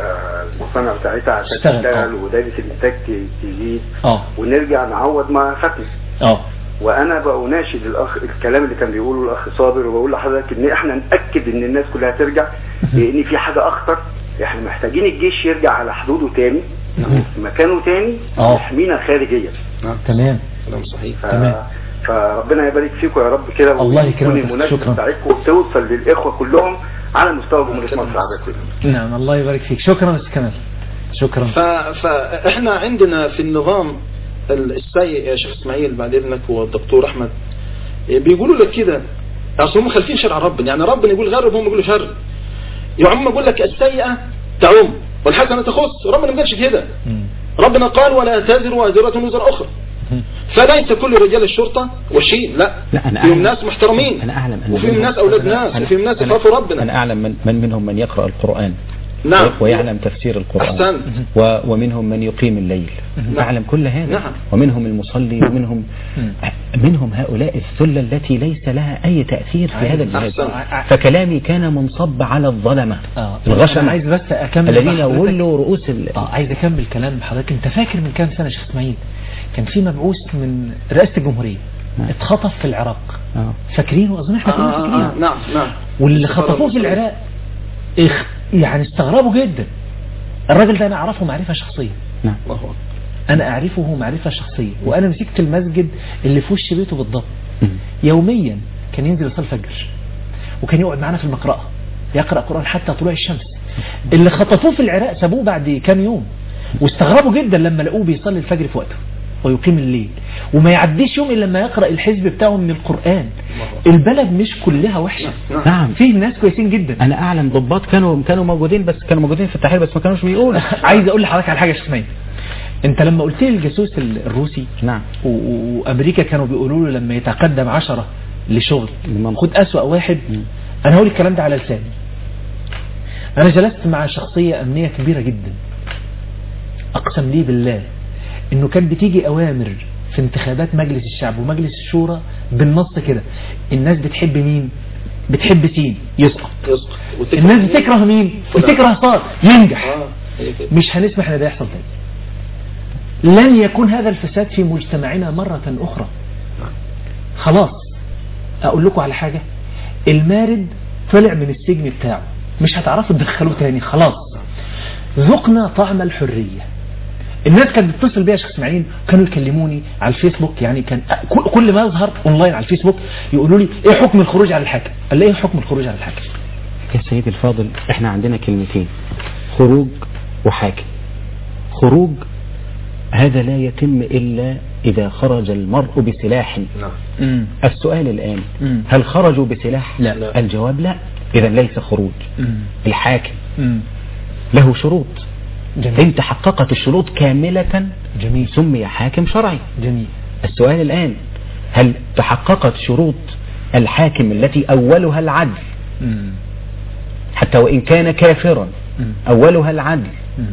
المصانع بتاعتها عشان تشتغل ودايره الانتاج تزيد ونرجع نعوض ما فاتنا. اه وانا بناشد الاخ الكلام اللي كان بيقوله الاخ صابر، وبقول لحضرتك ان احنا ناكد ان الناس كلها ترجع، لان في حاجه اخطر. احنا محتاجين الجيش يرجع على حدوده تاني مكانه تاني يحمينا خارجيا. تمام كلام صحيح. ف... فربنا يبارك فيكم يا رب كده، الله يكرمك. المناسبه بتاعتكم وتوصل للاخوه كلهم على مستوى جمهوريه مصر العربيه كلها. نعم الله يبارك فيك. شكرا استاذ كمال. شكرا. ف... فاحنا عندنا في النظام السيء يا شيخ اسماعيل بعد اذنك والدكتور احمد بيقولوا لك كده، اصل هم خالفين شرع ربنا. يعني ربنا يقول غرب هم يقولوا شر. يا عم يقول لك السيئه تعم والحسنه تخص. ربنا ما قالش كده. ربنا قال ولا تزر وازره وزر اخرى. فليس كل رجال الشرطه وشين، لا, لا فيهم ناس محترمين، انا اعلم وفيهم ناس اولاد ناس، وفيهم ناس يخافوا ربنا. انا اعلم من, من منهم من يقرا القران نعم ويعلم تفسير القرآن. أحسن. و ومنهم من يقيم الليل. نعم. أعلم كل هذا. نعم. ومنهم المصلي ومنهم منهم هؤلاء الثلة التي ليس لها أي تأثير في هذا الجهاز. فكلامي كان منصب على الظلمة آه. الغشمة عايز بس أكمل الذين ولوا رؤوس ال... آه. عايز أكمل كلام حضرتك. أنت فاكر من كام سنة شيخ اسماعيل كان في مبعوث من رئاسة الجمهورية آه. اتخطف في العراق. آه. فاكرينه؟ أظن احنا كنا فاكرينه. آه. آه. نعم نعم. واللي خطفوه في العراق إخ... يعني استغربوا جدا الراجل ده أنا أعرفه معرفة شخصية. نعم. أنا أعرفه معرفة شخصية، وأنا مسكت المسجد اللي في وش بيته بالضبط. يوميا كان ينزل يصلي الفجر، وكان يقعد معنا في المقرأة يقرأ قرآن حتى طلوع الشمس. اللي خطفوه في العراق سابوه بعد كام يوم، واستغربوا جدا لما لقوه بيصلي الفجر في وقته ويقيم الليل، وما يعديش يوم إلا لما يقرأ الحزب بتاعه من القرآن. البلد مش كلها وحشة. نعم. فيه ناس كويسين جدا. أنا أعلم ضباط كانوا كانوا موجودين، بس كانوا موجودين في التحرير بس ما كانوش بيقولوا. عايز أقول لحضرتك على حاجة يا شيخ اسماعيل. أنت لما قلت لي الجاسوس الروسي، نعم، وأمريكا كانوا بيقولوا له لما يتقدم عشرة لشغل المنطق. خد أسوأ واحد. م. أنا هقول الكلام ده على لساني. أنا جلست مع شخصية أمنية كبيرة جدا، أقسم لي بالله إنه كان بتيجي أوامر في انتخابات مجلس الشعب ومجلس الشورى بالنص كده، الناس بتحب مين؟ بتحب سين يسقط، الناس بتكره مين؟ بتكره صار ينجح. آه. مش هنسمح ان ده يحصل تاني. لن يكون هذا الفساد في مجتمعنا مرة أخرى. خلاص. أقول لكم على حاجة، المارد طلع من السجن بتاعه، مش هتعرفوا تدخلوه تاني. خلاص ذقنا طعم الحرية. الناس كانت بتتصل بيا يا شيخ اسماعيل، كانوا يكلموني على الفيسبوك، يعني كان كل ما يظهر اونلاين على الفيسبوك يقولوا لي ايه حكم الخروج على الحاكم. قال لي ايه حكم الخروج على الحاكم؟ يا سيدي الفاضل، احنا عندنا كلمتين، خروج وحاكم. خروج هذا لا يتم إلا إذا خرج المرء بسلاح. نعم. السؤال الآن، مم. هل خرجوا بسلاح؟ لا. لا. الجواب لا. إذا ليس خروج. مم. الحاكم مم. له شروط. جميل. انت حققت الشروط كاملة، جميل، سمي حاكم شرعي. جميل. السؤال الآن، هل تحققت شروط الحاكم التي أولها العدل؟ مم. حتى وإن كان كافرا. مم. أولها العدل. مم.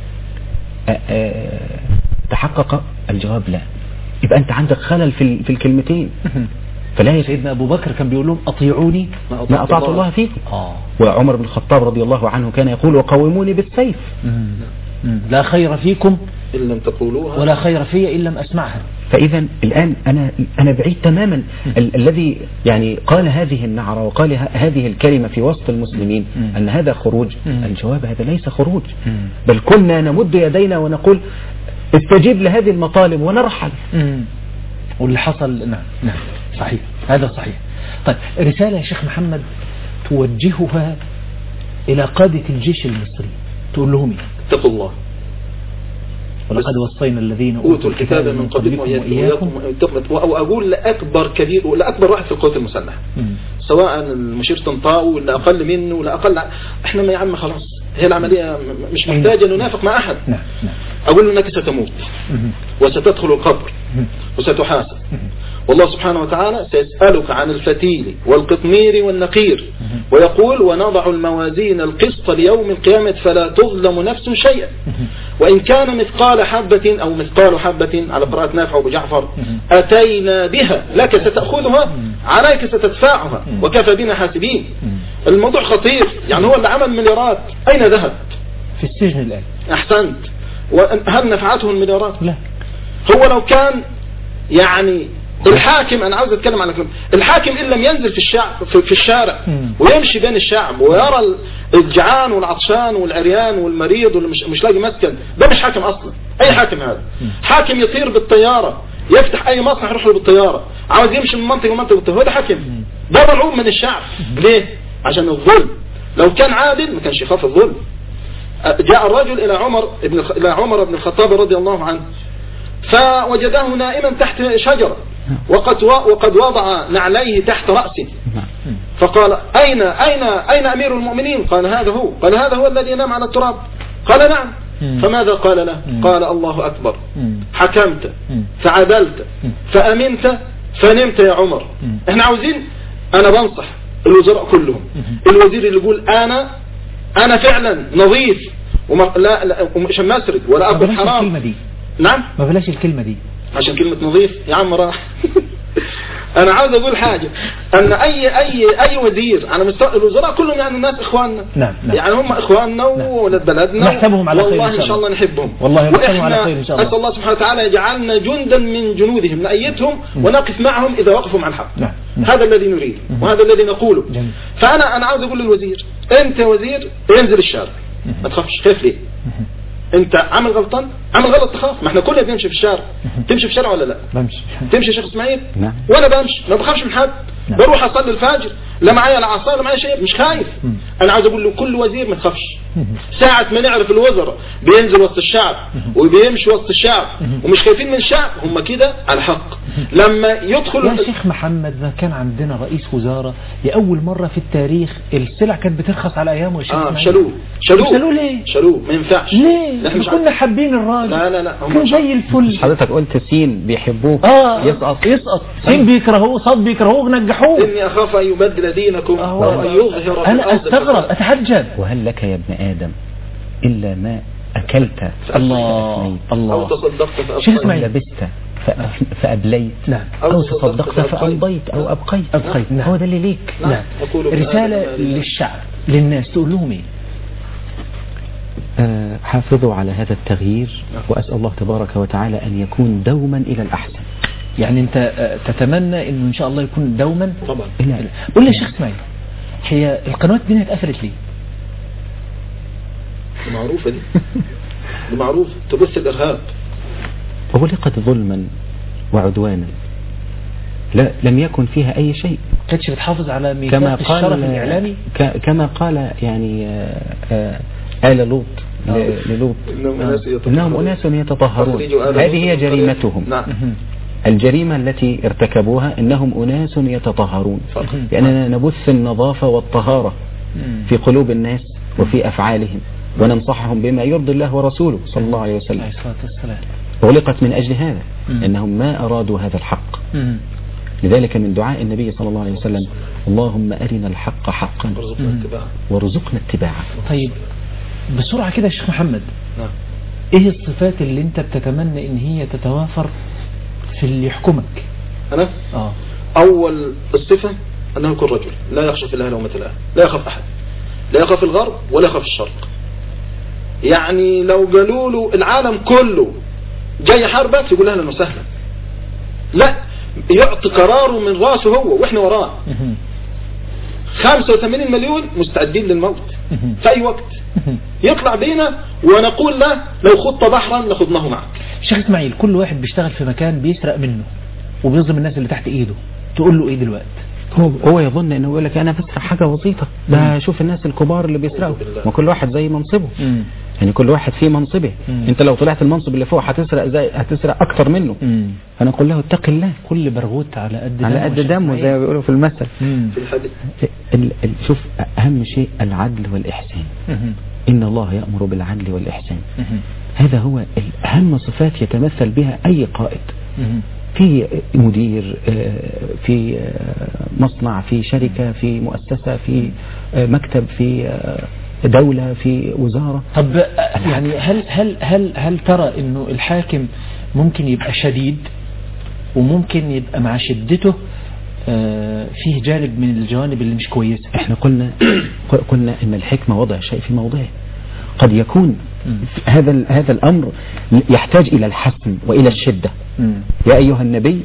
أ- أ- تحقق؟ الجواب لا. يبقى أنت عندك خلل في في الكلمتين. فلا. سيدنا أبو بكر كان بيقول لهم أطيعوني ما أطعت الله فيكم. آه. وعمر بن الخطاب رضي الله عنه كان يقول وقوموني بالسيف. مم. مم. لا خير فيكم إن لم تقولوها ولا خير في إن لم أسمعها. فإذا الآن أنا أنا بعيد تماما. ال- الذي يعني قال هذه النعرة وقال ه- هذه الكلمة في وسط المسلمين مم. أن هذا خروج. مم. الجواب هذا ليس خروج. مم. بل كنا نمد يدينا ونقول استجيب لهذه المطالب ونرحل. مم. واللي حصل نعم نعم صحيح، هذا صحيح. طيب رسالة يا شيخ محمد توجهها إلى قادة الجيش المصري، تقول لهم ايه؟ اتقوا الله ولقد وصينا الذين أوتوا الكتاب من قبلكم وإياكم. وأقول لأكبر كبير ولأكبر واحد في القوات المسلحة، سواء المشير طنطاوي ولا أقل منه ولا أقل، إحنا ما يا عم خلاص، هي العملية مش محتاجة ننافق مع أحد. نعم. نعم. أقول له أنك ستموت وستدخل القبر وستحاسب، والله سبحانه وتعالى سيسألك عن الفتيل والقطمير والنقير، ويقول ونضع الموازين القسط ليوم القيامة فلا تظلم نفس شيئا وإن كان مثقال حبة أو مثقال حبة على قراءة نافع وأبو جعفر أتينا بها لك ستأخذها عليك ستدفعها وكفى بنا حاسبين. الموضوع خطير، يعني هو اللي عمل مليارات أين ذهب؟ في السجن الآن. أحسنت. وهل نفعته المليارات؟ لا. هو لو كان يعني الحاكم، أنا عاوز أتكلم عن الكلام، الحاكم إن لم ينزل في الشعب في الشارع ويمشي بين الشعب ويرى الجعان والعطشان والعريان والمريض واللي مش, مش لاقي مسكن، ده مش حاكم أصلا. أي حاكم هذا؟ حاكم يطير بالطيارة، يفتح أي مصنع يروح له بالطيارة، عاوز يمشي من منطقة لمنطقة بالطيارة، هو ده حاكم؟ ده ملعوب من الشعب. ليه؟ عشان الظلم. لو كان عادل ما كانش يخاف الظلم. جاء الرجل إلى عمر ابن إلى عمر بن الخطاب رضي الله عنه فوجده نائما تحت شجرة وقد وقد وضع نعليه تحت رأسه، فقال أين أين أين أمير المؤمنين؟ قال هذا هو. قال هذا هو الذي ينام على التراب؟ قال نعم. فماذا قال له؟ قال الله أكبر، حكمت فعدلت فأمنت فنمت يا عمر. احنا عاوزين، أنا بنصح الوزراء كلهم، الوزير اللي يقول أنا أنا فعلا نظيف وما لا لا ومش مسرد ولا أكل حرام. نعم ما بلاش الكلمة دي عشان كلمة نظيف يا عم راح. أنا عاوز أقول حاجة، أن أي أي أي وزير على مستوى الوزراء كلهم يعني الناس إخواننا. نعم. نعم. يعني هم إخواننا وولد بلدنا، نحسبهم على خير والله إن شاء الله نحبهم، والله نحسبهم على خير إن شاء الله. أسأل الله سبحانه وتعالى يجعلنا جندا من جنودهم نأيتهم ونقف معهم إذا وقفوا مع الحق. نعم. نعم. هذا الذي نريد وهذا الذي نقوله. جميل. فأنا أنا عاوز أقول للوزير، أنت وزير انزل الشارع، ما تخافش. خايف ليه؟ انت عامل غلطان، عامل غلط تخاف. ما احنا كلنا بنمشي في الشارع. تمشي في الشارع ولا لا؟ بمشي. تمشي يا شيخ اسماعيل؟ نعم. وانا بمشي ما بخافش من حد. نعم. بروح اصلي الفجر، لا معايا لا عصا لا معايا شيء، مش خايف. مم. انا عاوز اقول له كل وزير ما تخافش. ساعة ما نعرف الوزراء بينزل وسط الشعب وبيمشي وسط الشعب ومش خايفين من الشعب، هم كده على حق. لما يدخل يا شيخ محمد ما كان عندنا رئيس وزارة لأول مرة في التاريخ السلع كانت بترخص على أيامه يا شيخ. اه شالوه شالوه شالوه ليه؟ شالوه ما ينفعش. ليه؟ احنا كنا حابين الراجل. لا لا لا كان زي الفل. حضرتك قلت سين بيحبوه اه يسقط يسقط، سين بيكرهوه، صاد بيكرهوه، نجحوه. إني أخاف أن يبدل دينكم وأن يظهر. أنا أستغرب أتعجب. وهل لك يا ابن آدم إلا ما أكلت الله الله أو تصدقت فأبقيت، لبست فأبليت، نعم. أو تصدقت فأمضيت أو أبقيت. أبقيت. نعم. هو ده اللي ليك. نعم. رسالة للشعب للناس تقول لهم إيه؟ آه حافظوا على هذا التغيير، وأسأل الله تبارك وتعالى أن يكون دوما إلى الأحسن. يعني أنت تتمنى إنه إن شاء الله يكون دوما؟ طبعا. قول لي يا شيخ اسماعيل، هي القنوات دي اتقفلت ليه؟ معروفة دي دي معروف تبث الإرهاب. أغلقت ظلما وعدوانا، لا لم يكن فيها أي شيء. كانتش بتحافظ على ميثاق الشرف الإعلامي كما قال يعني آه آل لوط للوط إنهم أناس يتطهرون. هذه هي جريمتهم. نعم. الجريمة التي ارتكبوها إنهم أناس يتطهرون، لأننا نبث النظافة والطهارة في قلوب الناس وفي أفعالهم، وننصحهم بما يرضي الله ورسوله صلى الله عليه وسلم. أغلقت من أجل هذا، إنهم ما أرادوا هذا الحق. لذلك من دعاء النبي صلى الله عليه وسلم اللهم أرنا الحق حقا وارزقنا اتباعه. طيب بسرعة كده يا شيخ محمد، نعم. ايه الصفات اللي انت بتتمنى ان هي تتوافر في اللي يحكمك؟ أنا؟ آه. أول الصفة أنه يكون رجل لا يخشى في الله لومة لائم، لا يخاف أحد، لا يخاف الغرب ولا يخاف الشرق. يعني لو قالوا له العالم كله جاي حربك يقول أهلا وسهلا، لا يعطي قراره من راسه هو وإحنا وراه. خمسة وثمانين مليون مستعدين للموت في أي وقت يطلع بينا ونقول له لو خضت بحرا لخضناه معك. شيخ اسماعيل، كل واحد بيشتغل في مكان بيسرق منه وبيظلم الناس اللي تحت ايده، تقول له ايه دلوقتي؟ هو هو يظن انه يقول لك انا بسرق حاجه بسيطه، ده شوف الناس الكبار اللي بيسرقوا، وكل واحد زي منصبه. مم. يعني كل واحد فيه منصبه. مم. انت لو طلعت المنصب اللي فوق هتسرق زي هتسرق اكتر منه. فانا اقول له اتق الله، كل برغوت على قد على قد دمه زي ما بيقولوا في المثل. في الحديث ال ال شوف اهم شيء العدل والاحسان. مم. ان الله يأمر بالعدل والاحسان. مم. هذا هو اهم صفات يتمثل بها اي قائد. مم. في مدير، في مصنع، في شركة، في مؤسسة، في مكتب، في دولة، في وزارة. طب يعني هل هل هل هل ترى انه الحاكم ممكن يبقى شديد وممكن يبقى مع شدته فيه جانب من الجوانب اللي مش كويسة؟ احنا قلنا قلنا ان الحكمة وضع شيء في موضعه. قد يكون هذا هذا الأمر يحتاج إلى الحسم وإلى الشدة. مم. يا أيها النبي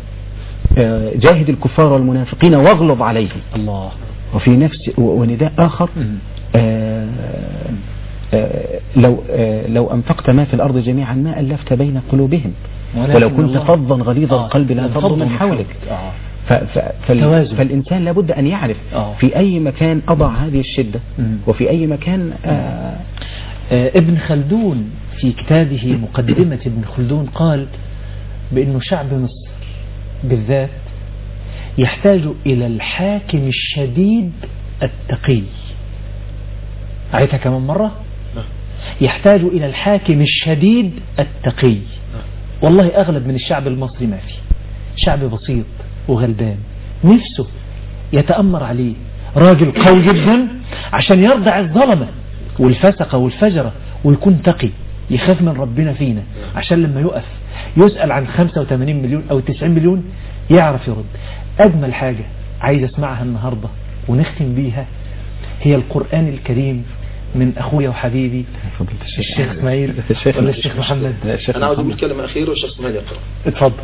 آه جاهد الكفار والمنافقين واغلظ عليهم. الله. وفي نفس ونداء آخر آه آه لو آه لو أنفقت ما في الأرض جميعا ما ألفت بين قلوبهم ولو كنت فظا غليظ آه القلب لانفضوا من حولك. آه. فال... فالإنسان لابد أن يعرف أوه. في أي مكان أضع هذه الشدة. مم. وفي أي مكان آه آه ابن خلدون في كتابه مقدمة ابن خلدون قال بأنه شعب مصر بالذات يحتاج إلى الحاكم الشديد التقي. عيتها كمان مرة. يحتاج إلى الحاكم الشديد التقي. والله أغلب من الشعب المصري ما فيه، شعب بسيط وغلبان نفسه يتأمر عليه راجل قوي جدا عشان يرضع الظلمة والفسقة والفجرة ويكون تقي يخاف من ربنا فينا، عشان لما يقف يسأل عن خمسة وثمانين مليون أو تسعين مليون يعرف يرد. أجمل حاجة عايز أسمعها النهاردة ونختم بيها هي القرآن الكريم من أخويا وحبيبي الشيخ اسماعيل ولا الشيخ محمد. أنا عاوز أقول كلمة أخيرة والشيخ اسماعيل يقرأ. اتفضل.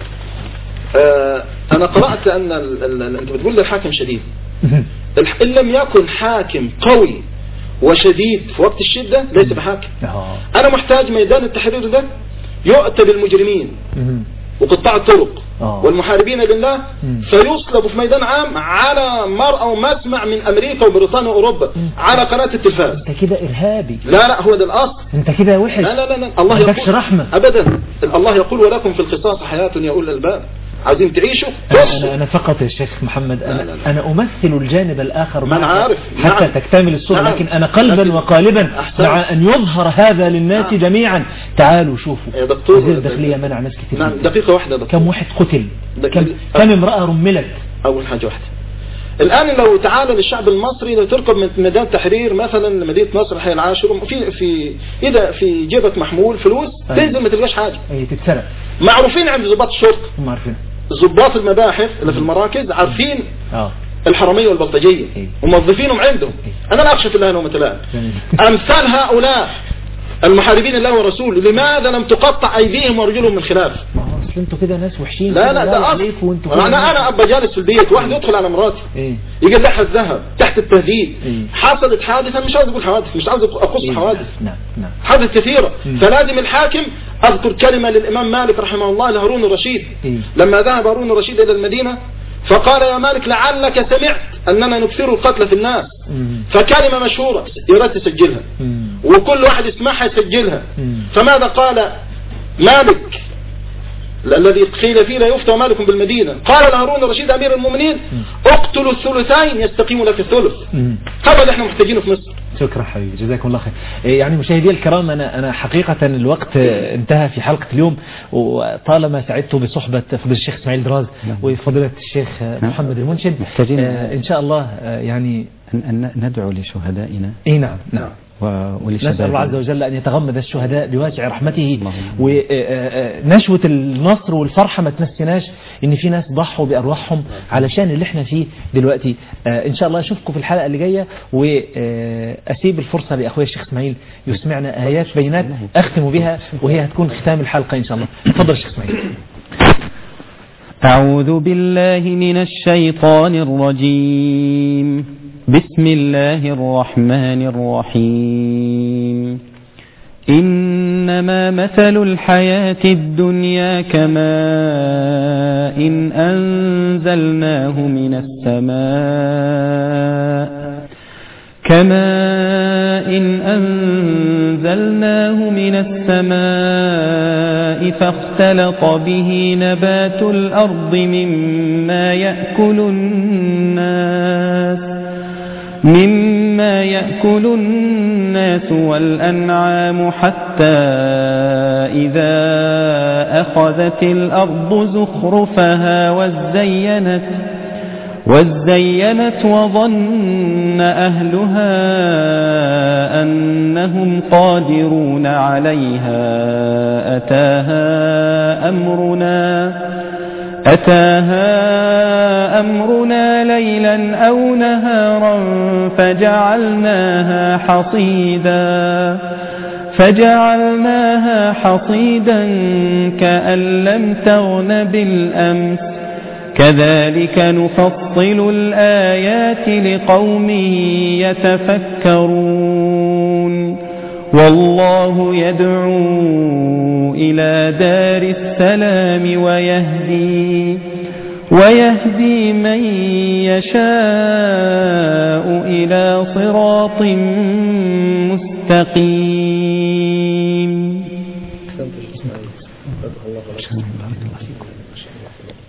آه أنا قرأت أن ال ال أنت بتقول للحاكم شديد. إن لم يكن حاكم قوي وشديد في وقت الشدة ليس بحاكم. أنا محتاج ميدان التحرير ده يؤتى بالمجرمين وقطاع الطرق أوه. والمحاربين لله فيصلبوا في ميدان عام على مرأى ومسمع من أمريكا وبريطانيا وأوروبا على قناة التلفاز. أنت كده إرهابي. لا لا هو ده الأصل. أنت كده وحش. لا لا لا, لا. الله يقول رحمة أبدا. الله يقول ولكم في القصاص حياة يا أولي الألباب. عايزين تعيشوا أنا, أنا فقط يا شيخ محمد أنا, لا لا لا. أنا أمثل الجانب الآخر ما أنا عارف حتى نعم. تكتمل الصورة نعم. لكن أنا قلبا وقالبا مع أن يظهر هذا للناس نعم. جميعا. تعالوا شوفوا يا دكتور وزير الداخلية منع ناس كتير. نعم دقيقة واحدة دكتور. كم واحد قتل كم, كم امرأة رملت. أول حاجة واحدة الآن لو تعالى للشعب المصري لو تركب من ميدان تحرير مثلا مدينة نصر الحي العاشر في في إذا في جيبك محمول فلوس تنزل ما تلقاش حاجة أي تتسرق. معروفين عند ضباط الشرطة. هم عارفين. ضباط المباحث اللي في المراكز عارفين اه الحرامية والبلطجية وموظفينهم عندهم. أنا لا أخشى في الله نومة الآن. أمثال هؤلاء المحاربين الله ورسوله لماذا لم تقطع أيديهم ورجلهم من خلاف؟ اصل انتوا كده ناس وحشين. لا لا ده أصل أنا أنا أبا جالس في البيت واحد يدخل على مراتي إيه؟ يقول لها الذهب تحت التهديد إيه؟ حصلت حادثة مش عاوز أقول حوادث مش عاوز أقص إيه؟ حوادث نعم نعم حادث كثيرة إيه؟ فلازم الحاكم أذكر كلمة للإمام مالك رحمه الله لهارون الرشيد إيه؟ لما ذهب هارون الرشيد إلى المدينة فقال يا مالك لعلك سمعت أننا نكثر القتل في الناس مم. فكلمة مشهورة يريد تسجلها مم. وكل واحد يسمعها يسجلها مم. فماذا قال مالك الذي قيل فيه لا يفتى مالك بالمدينة قال لهارون الرشيد أمير المؤمنين اقتلوا الثلثين يستقيم لك الثلث. هذا اللي احنا محتاجينه في مصر. شكرا حبيبي جزاكم الله خير. يعني مشاهدي الكرام أنا أنا حقيقة الوقت انتهى في حلقة اليوم وطالما سعدت بصحبة فضيلة الشيخ إسماعيل دراز وفضيلة الشيخ محمد المنشد محتاجين آه إن شاء الله آه يعني أن ندعو لشهدائنا. إيه نعم نعم نسأل الله عز وجل أن يتغمد الشهداء بواسع رحمته ونشوة النصر والفرحة ما تنسيناش إن في ناس ضحوا بأرواحهم علشان اللي احنا فيه دلوقتي. إن شاء الله أشوفكم في الحلقة اللي جاية وأسيب الفرصة لأخويا الشيخ إسماعيل يسمعنا آيات بينات أختم بها وهي هتكون ختام الحلقة إن شاء الله. تفضل الشيخ إسماعيل. أعوذ بالله من الشيطان الرجيم. بسم الله الرحمن الرحيم. إنما مثل الحياة الدنيا كماء إن أنزلناه من السماء كماء إن أنزلناه من السماء فاختلط به نبات الأرض مما يأكل الناس مما يأكل الناس والأنعام حتى إذا أخذت الأرض زخرفها وزينت وزينت وظن أهلها أنهم قادرون عليها أتاها أمرنا أتاها أمرنا ليلا أو نهارا فجعلناها حصيدا فجعلناها حصيدا كأن لم تغن بالأمس كذلك نفصل الآيات لقوم يتفكرون والله يدعو إلى دار السلام ويهدي ويهدي من يشاء إلى صراط مستقيم.